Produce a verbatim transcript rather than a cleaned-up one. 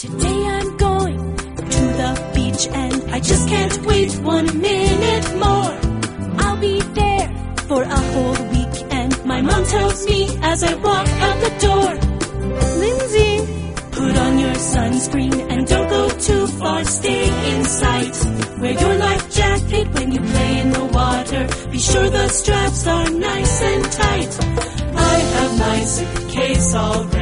Today I'm going to the beach and I just can't wait one minute more. I'll be there for a whole week and my mom tells me as I walk out the door, Lindsay, put on your sunscreen and don't go too far, stay in sight. Wear your life jacket when you play in the water. Be sure the straps are nice and tight. I have my suitcase all ready.